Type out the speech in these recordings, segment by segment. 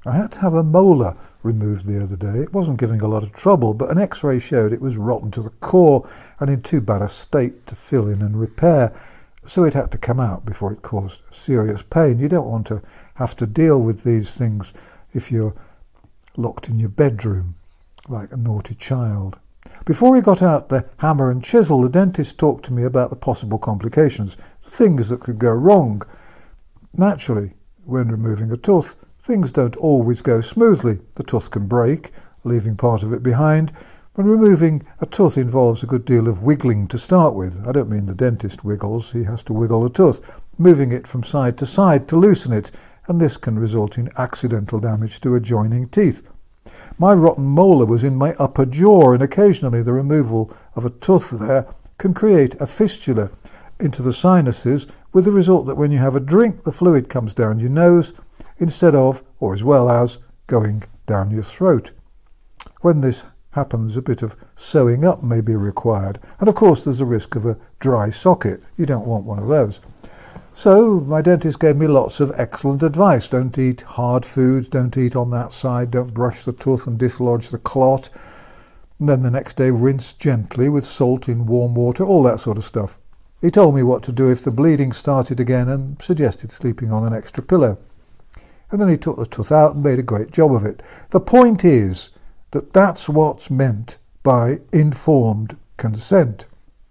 I had to have a molar removed the other day. It wasn't giving a lot of trouble, but an x-ray showed it was rotten to the core and in too bad a state to fill in and repair, so it had to come out before it caused serious pain. You don't want to have to deal with these things if you're locked in your bedroom like a naughty child. Before he got out the hammer and chisel, the dentist talked to me about the possible complications, things that could go wrong. Naturally, when removing a tooth, things don't always go smoothly. The tooth can break, leaving part of it behind. When removing a tooth involves a good deal of wiggling to start with. I don't mean the dentist wiggles, he has to wiggle the tooth, moving it from side to loosen it, and this can result in accidental damage to adjoining teeth. My rotten molar was in my upper jaw, and occasionally the removal of a tooth there can create a fistula into the sinuses, with the result that when you have a drink, the fluid comes down your nose instead of, or as well as, going down your throat. When this happens, a bit of sewing up may be required, and of course there's a risk of a dry socket. You don't want one of those. So my dentist gave me lots of excellent advice. Don't eat hard foods, don't eat on that side, don't brush the tooth and dislodge the clot. And then the next day rinse gently with salt in warm water, all that sort of stuff. He told me what to do if the bleeding started again and suggested sleeping on an extra pillow. And then he took the tooth out and made a great job of it. The point is that that's what's meant by informed consent.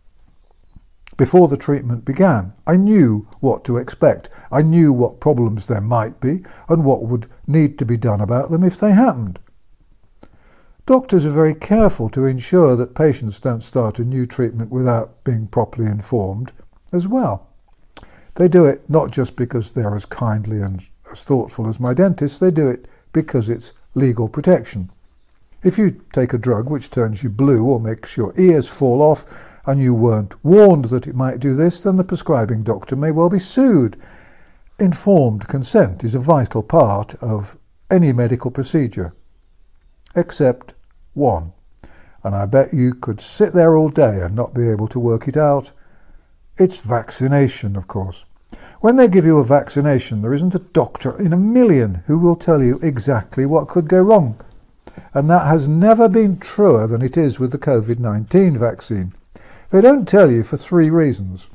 Before the treatment began, I knew what to expect. I knew what problems there might be and what would need to be done about them if they happened. Doctors are very careful to ensure that patients don't start a new treatment without being properly informed as well. They do it not just because they're as kindly and as thoughtful as my dentist, they do it because it's legal protection. If you take a drug which turns you blue or makes your ears fall off and you weren't warned that it might do this, then the prescribing doctor may well be sued. Informed consent is a vital part of any medical procedure, except one. And I bet you could sit there all day and not be able to work it out. It's vaccination, of course. When they give you a vaccination, there isn't a doctor in a million who will tell you exactly what could go wrong. And that has never been truer than it is with the COVID-19 vaccine. They don't tell you for three reasons.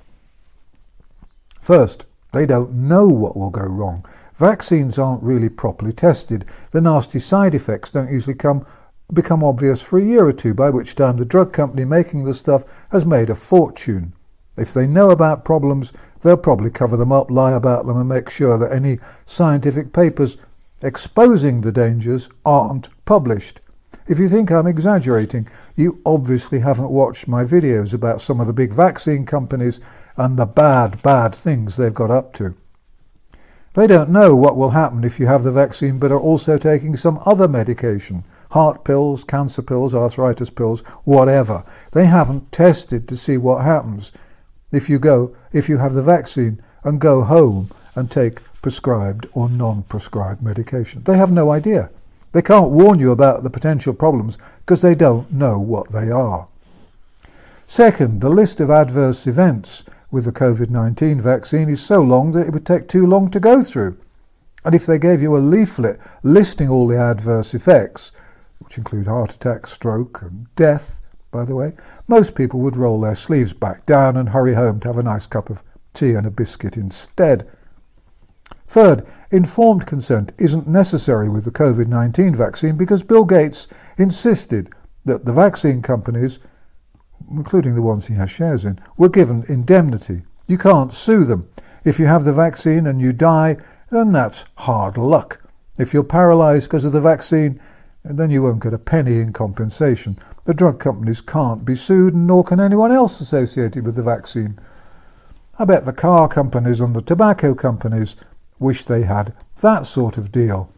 First, they don't know what will go wrong. Vaccines aren't really properly tested. The nasty side effects don't usually become obvious for a year or two, by which time the drug company making the stuff has made a fortune. If they know about problems, they'll probably cover them up, lie about them, and make sure that any scientific papers exposing the dangers aren't published. If you think I'm exaggerating, you obviously haven't watched my videos about some of the big vaccine companies and the bad things they've got up to. They don't know what will happen if you have the vaccine but are also taking some other medication, heart pills, cancer pills, arthritis pills, whatever. They haven't tested to see what happens if you have the vaccine and go home and take prescribed or non-prescribed medication. They have no idea. They can't warn you about the potential problems because they don't know what they are. Second, the list of adverse events with the COVID-19 vaccine is so long that it would take too long to go through. And if they gave you a leaflet listing all the adverse effects, which include heart attack, stroke and death, by the way, most people would roll their sleeves back down and hurry home to have a nice cup of tea and a biscuit instead. Third, informed consent isn't necessary with the COVID-19 vaccine because Bill Gates insisted that the vaccine companies, including the ones he has shares in, were given indemnity. You can't sue them. If you have the vaccine and you die, then that's hard luck. If you're paralyzed because of the vaccine, then you won't get a penny in compensation. The drug companies can't be sued, nor can anyone else associated with the vaccine. I bet the car companies and the tobacco companies wish they had that sort of deal.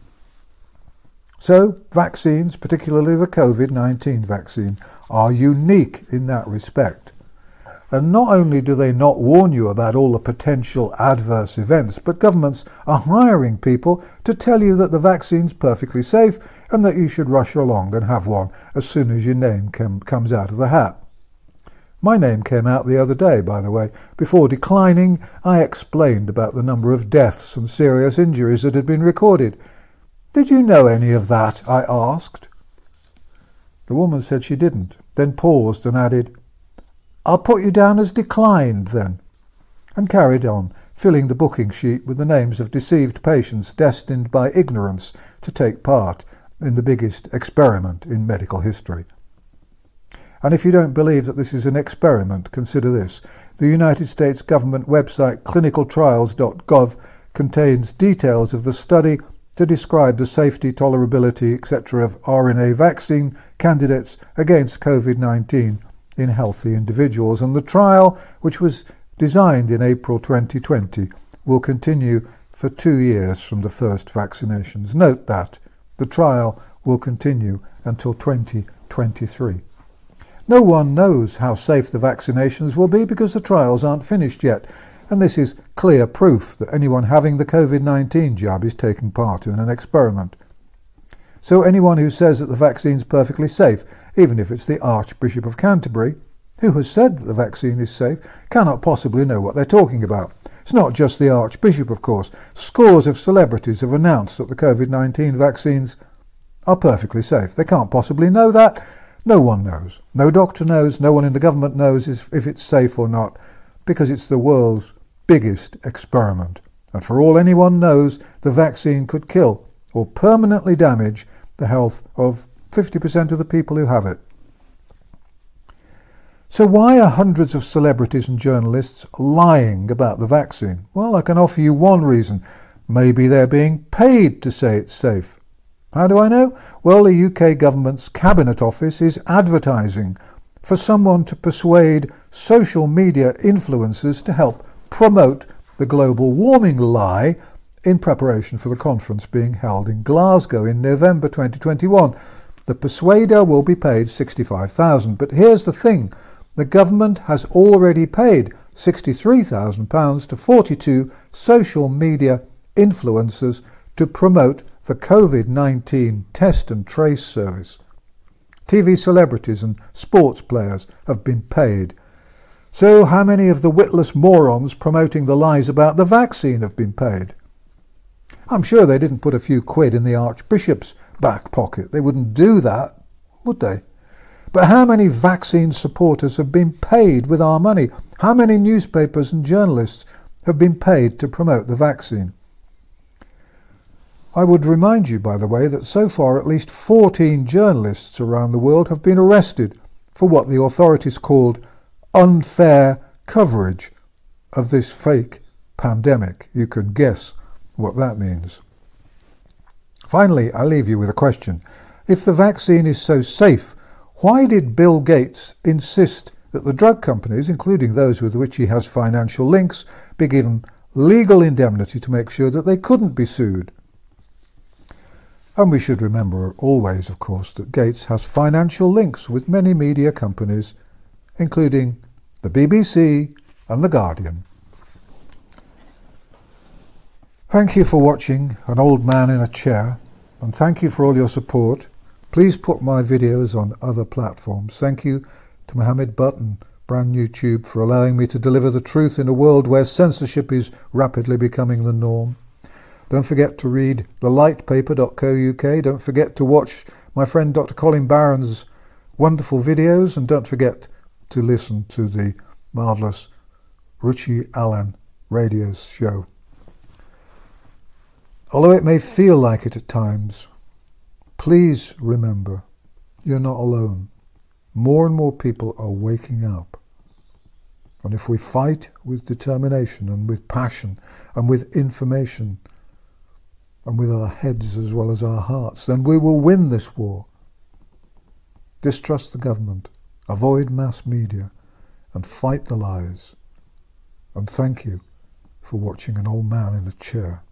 So, vaccines, particularly the COVID-19 vaccine, are unique in that respect. And not only do they not warn you about all the potential adverse events, but governments are hiring people to tell you that the vaccine's perfectly safe and that you should rush along and have one as soon as your name comes out of the hat. My name came out the other day, by the way. Before declining, I explained about the number of deaths and serious injuries that had been recorded. "Did you know any of that?" I asked. The woman said she didn't, then paused and added, "I'll put you down as declined then," and carried on, filling the booking sheet with the names of deceived patients destined by ignorance to take part in the biggest experiment in medical history. And if you don't believe that this is an experiment, consider this. The United States government website clinicaltrials.gov contains details of the study to describe the safety, tolerability, etc. of RNA vaccine candidates against COVID-19 in healthy individuals. And the trial, which was designed in April 2020, will continue for 2 years from the first vaccinations. Note that the trial will continue until 2023. No one knows how safe the vaccinations will be because the trials aren't finished yet, and this is clear proof that anyone having the COVID-19 jab is taking part in an experiment. So anyone who says that the vaccine is perfectly safe, even if it's the Archbishop of Canterbury, who has said that the vaccine is safe, cannot possibly know what they're talking about. It's not just the Archbishop, of course. Scores of celebrities have announced that the COVID-19 vaccines are perfectly safe. They can't possibly know that. No one knows. No doctor knows. No one in the government knows if it's safe or not, because it's the world's biggest experiment. And for all anyone knows, the vaccine could kill or permanently damage the health of 50% of the people who have it. So why are hundreds of celebrities and journalists lying about the vaccine? Well, I can offer you one reason. Maybe they're being paid to say it's safe. How do I know? Well, the UK government's Cabinet Office is advertising for someone to persuade social media influencers to help promote the global warming lie in preparation for the conference being held in Glasgow in November 2021. The persuader will be paid £65,000. But here's the thing. The government has already paid £63,000 to 42 social media influencers to promote the COVID-19 test and trace service. TV celebrities and sports players have been paid. So how many of the witless morons promoting the lies about the vaccine have been paid? I'm sure they didn't put a few quid in the Archbishop's back pocket. They wouldn't do that, would they? But how many vaccine supporters have been paid with our money? How many newspapers and journalists have been paid to promote the vaccine? I would remind you, by the way, that so far at least 14 journalists around the world have been arrested for what the authorities called unfair coverage of this fake pandemic. You can guess what that means. Finally, I leave you with a question. If the vaccine is so safe, why did Bill Gates insist that the drug companies, including those with which he has financial links, be given legal indemnity to make sure that they couldn't be sued? And we should remember always, of course, that Gates has financial links with many media companies, including the BBC and The Guardian. Thank you for watching An Old Man in a Chair, and thank you for all your support. Please put my videos on other platforms. Thank you to Mohammed Butt and Brand YouTube for allowing me to deliver the truth in a world where censorship is rapidly becoming the norm. Don't forget to read thelightpaper.co.uk. Don't forget to watch my friend Dr. Colin Barron's wonderful videos. And don't forget to listen to the marvellous Ruchi Allen radio show. Although it may feel like it at times, please remember, you're not alone. More and more people are waking up. And if we fight with determination and with passion and with information, and with our heads as well as our hearts, then we will win this war. Distrust the government, avoid mass media, and fight the lies. And thank you for watching An Old Man in a Chair.